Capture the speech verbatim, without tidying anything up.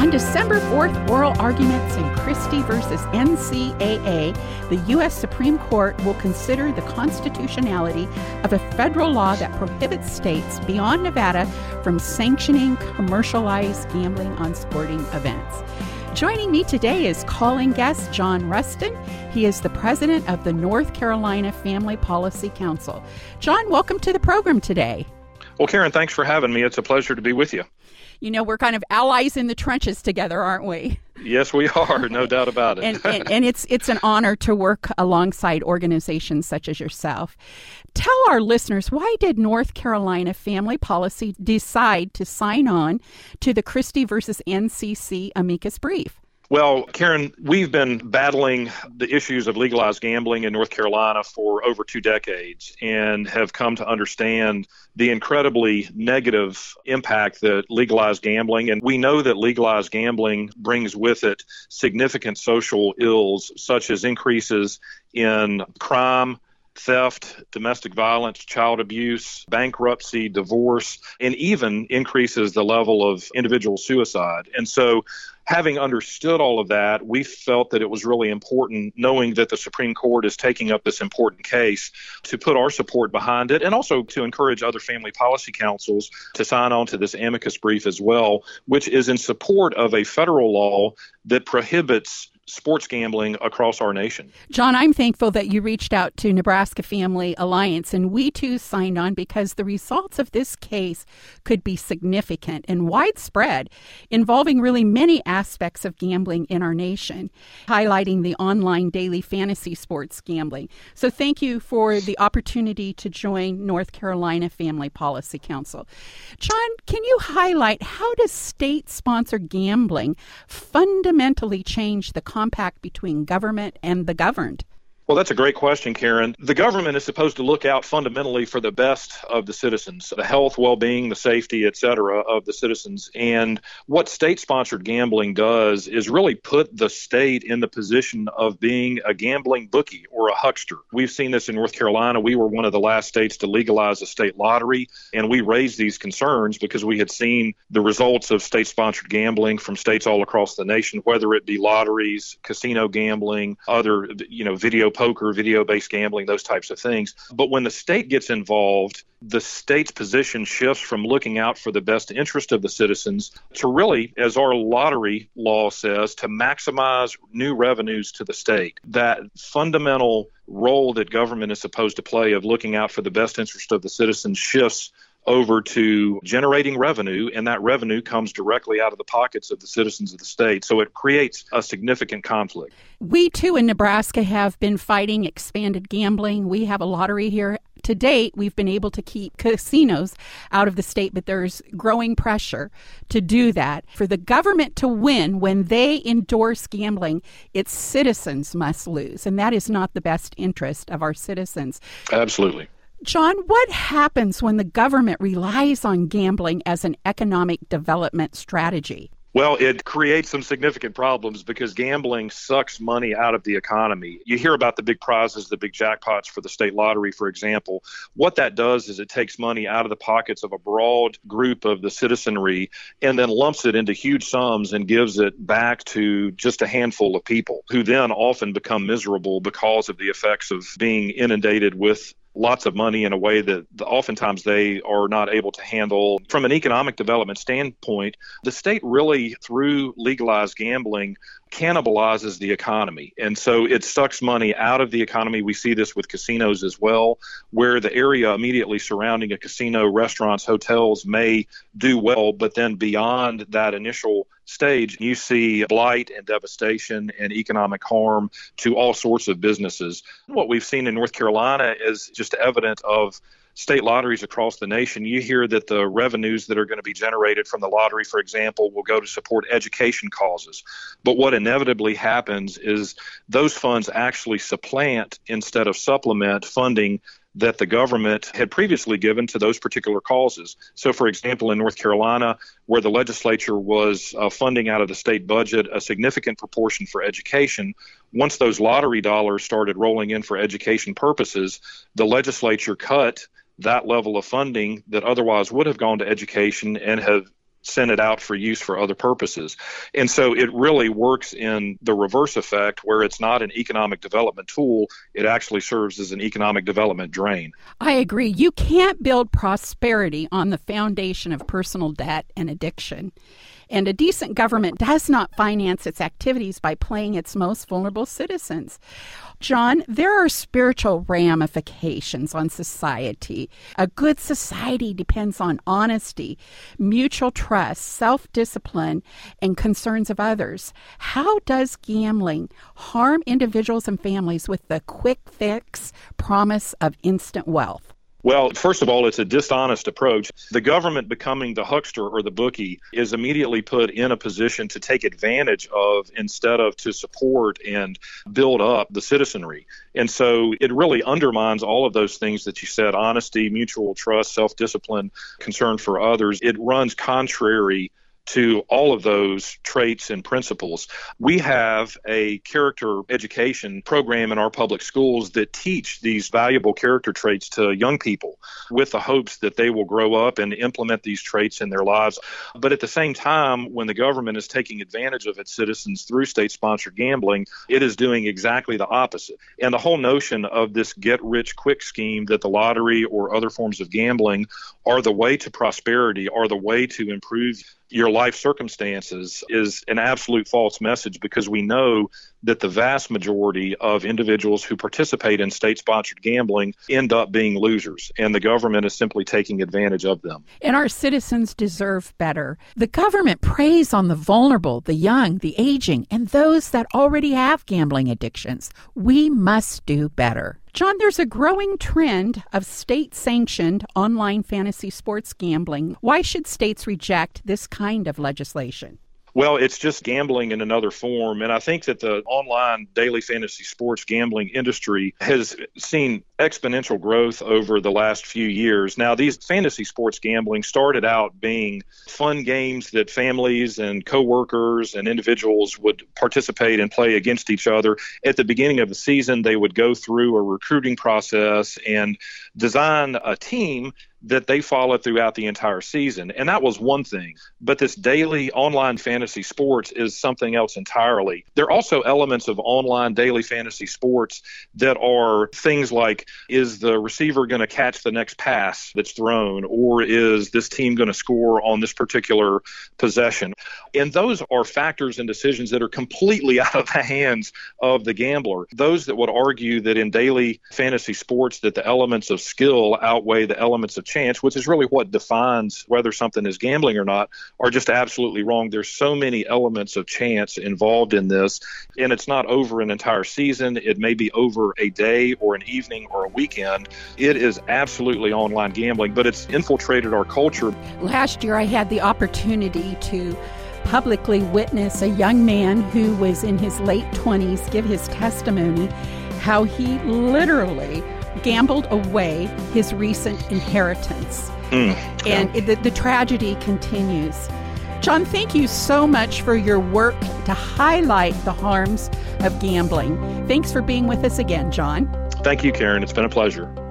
On December fourth, oral arguments in Christie versus N C A A, the U S Supreme Court will consider the constitutionality of a federal law that prohibits states beyond Nevada from sanctioning commercialized gambling on sporting events. Joining me today is calling guest John Rustin. He is the president of the North Carolina Family Policy Council. John, welcome to the program today. Well, Karen, thanks for having me. It's a pleasure to be with you. You know, we're kind of allies in the trenches together, aren't we? Yes, we are. No doubt about it. and, and, and it's it's an honor to work alongside organizations such as yourself. Tell our listeners, why did North Carolina Family Policy decide to sign on to the Christie versus N C C amicus brief? Well, Karen, we've been battling the issues of legalized gambling in North Carolina for over two decades and have come to understand the incredibly negative impact that legalized gambling, and we know that legalized gambling brings with it significant social ills, such as increases in crime, theft, domestic violence, child abuse, bankruptcy, divorce, and even increases the level of individual suicide. And so having understood all of that, we felt that it was really important, knowing that the Supreme Court is taking up this important case, to put our support behind it and also to encourage other family policy councils to sign on to this amicus brief as well, which is in support of a federal law that prohibits sports gambling across our nation. John, I'm thankful that you reached out to Nebraska Family Alliance, and we too signed on because the results of this case could be significant and widespread, involving really many aspects of gambling in our nation, highlighting the online daily fantasy sports gambling. So thank you for the opportunity to join North Carolina Family Policy Council. John, can you highlight how does state-sponsored gambling fundamentally change the compact between government and the governed? Well, that's a great question, Karen. The government is supposed to look out fundamentally for the best of the citizens, the health, well-being, the safety, et cetera, of the citizens. And what state-sponsored gambling does is really put the state in the position of being a gambling bookie or a huckster. We've seen this in North Carolina. We were one of the last states to legalize a state lottery, and we raised these concerns because we had seen the results of state-sponsored gambling from states all across the nation, whether it be lotteries, casino gambling, other, you know, video poker, video-based gambling, those types of things. But when the state gets involved, the state's position shifts from looking out for the best interest of the citizens to really, as our lottery law says, to maximize new revenues to the state. That fundamental role that government is supposed to play of looking out for the best interest of the citizens shifts over to generating revenue, and that revenue comes directly out of the pockets of the citizens of the state. So it creates a significant conflict. We, too, in Nebraska have been fighting expanded gambling. We have a lottery here. To date, we've been able to keep casinos out of the state, but there's growing pressure to do that. For the government to win when they endorse gambling, its citizens must lose, and that is not the best interest of our citizens. Absolutely. John, what happens when the government relies on gambling as an economic development strategy? Well, it creates some significant problems because gambling sucks money out of the economy. You hear about the big prizes, the big jackpots for the state lottery, for example. What that does is it takes money out of the pockets of a broad group of the citizenry and then lumps it into huge sums and gives it back to just a handful of people who then often become miserable because of the effects of being inundated with lots of money in a way that oftentimes they are not able to handle. From an economic development standpoint, the state really, through legalized gambling, cannibalizes the economy. And so it sucks money out of the economy. We see this with casinos as well, where the area immediately surrounding a casino, restaurants, hotels may do well, but then beyond that initial stage, you see blight and devastation and economic harm to all sorts of businesses. What we've seen in North Carolina is just evident of state lotteries across the nation. You hear that the revenues that are going to be generated from the lottery, for example, will go to support education causes. But what inevitably happens is those funds actually supplant instead of supplement funding that the government had previously given to those particular causes. So, for example, in North Carolina, where the legislature was uh, funding out of the state budget a significant proportion for education, once those lottery dollars started rolling in for education purposes, the legislature cut that level of funding that otherwise would have gone to education and have send it out for use for other purposes. And so it really works in the reverse effect, where it's not an economic development tool. It actually serves as an economic development drain. I agree. You can't build prosperity on the foundation of personal debt and addiction. And a decent government does not finance its activities by playing its most vulnerable citizens. John, there are spiritual ramifications on society. A good society depends on honesty, mutual trust, self-discipline, and concerns of others. How does gambling harm individuals and families with the quick fix promise of instant wealth? Well, first of all, it's a dishonest approach. The government becoming the huckster or the bookie is immediately put in a position to take advantage of instead of to support and build up the citizenry. And so it really undermines all of those things that you said: honesty, mutual trust, self-discipline, concern for others. It runs contrary to all of those traits and principles. We have a character education program in our public schools that teach these valuable character traits to young people with the hopes that they will grow up and implement these traits in their lives. But at the same time, when the government is taking advantage of its citizens through state-sponsored gambling, it is doing exactly the opposite. And the whole notion of this get-rich-quick scheme that the lottery or other forms of gambling are the way to prosperity, are the way to improve your life circumstances, is an absolute false message, because we know that the vast majority of individuals who participate in state-sponsored gambling end up being losers, and the government is simply taking advantage of them. And our citizens deserve better. The government preys on the vulnerable, the young, the aging, and those that already have gambling addictions. We must do better. John, there's a growing trend of state-sanctioned online fantasy sports gambling. Why should states reject this kind of legislation? Well, it's just gambling in another form. And I think that the online daily fantasy sports gambling industry has seen exponential growth over the last few years. Now, these fantasy sports gambling started out being fun games that families and coworkers and individuals would participate and play against each other. At the beginning of the season, they would go through a recruiting process and design a team that they followed throughout the entire season. And that was one thing. But this daily online fantasy sports is something else entirely. There are also elements of online daily fantasy sports that are things like, is the receiver going to catch the next pass that's thrown, or is this team going to score on this particular possession? And those are factors and decisions that are completely out of the hands of the gambler. Those that would argue that in daily fantasy sports that the elements of skill outweigh the elements of chance, which is really what defines whether something is gambling or not, are just absolutely wrong. There's so many elements of chance involved in this, and it's not over an entire season. It may be over a day or an evening or a weekend. It is absolutely online gambling, but it's infiltrated our culture. Last year, I had the opportunity to publicly witness a young man who was in his late twenties give his testimony how he literally gambled away his recent inheritance. Mm, yeah. And it, the, the tragedy continues. John, thank you so much for your work to highlight the harms of gambling. Thanks for being with us again, John. Thank you, Karen. It's been a pleasure.